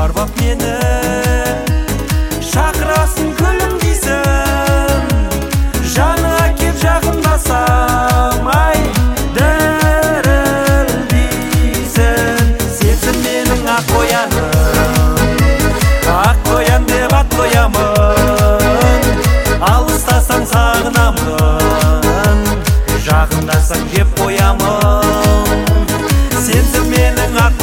арбап мені шақырасың күлім дейсің, жаныңа кеп жақындасам ай дірілдейсің. Сенсің менің ақ қоян деп ат қоямын, алыстасаң сағынамын, жақындасаң жеп қоямын. Сенсің менің ақ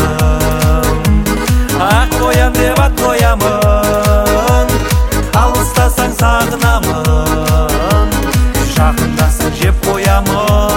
қоян деп ат қоямын, алыстасаң сағынамын, жақындасаң жеп қоямын.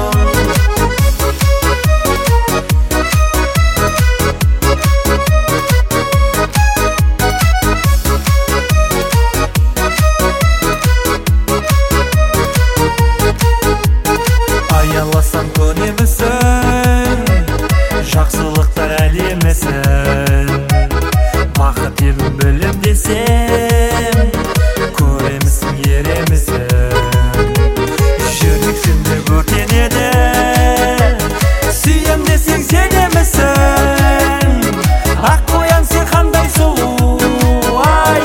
Аяласаң көнемісің, жақсылықтар әлемісің, бақыт елін білім десем, көремісің еремісің. Жүрексінде өртенеді, сүйем десең сенемісің. Ақ қоян сен қандай сұлу, ай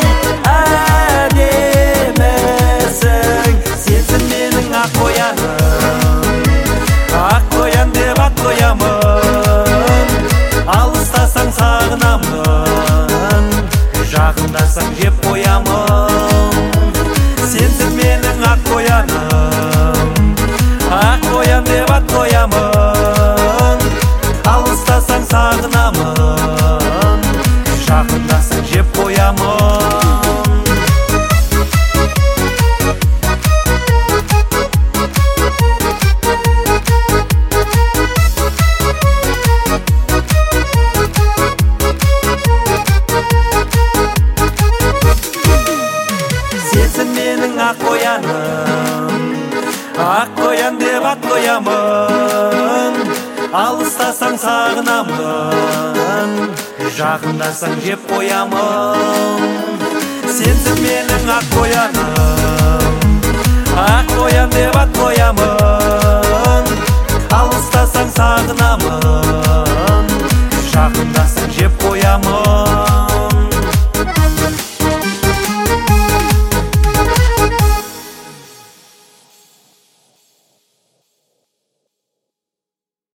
әдемісің. Сенсің менің ақ қоян деп ат қоямын, алыстасаң сағынамын, жақындасаң жеп қоямын. Сенсің менің ақ қоян деп ат қоямын, алыстасаң сағынамын, жақындасаң жеп қоямын. Сенсің менің ақ қоян деп ат қоямын, алыстасаң сағынамын, жақындасаң жеп қоямын. Сенсің менің ақ қоян деп ат қоямын, алыстасаң сағынамын, жақындасаң жеп қоямын.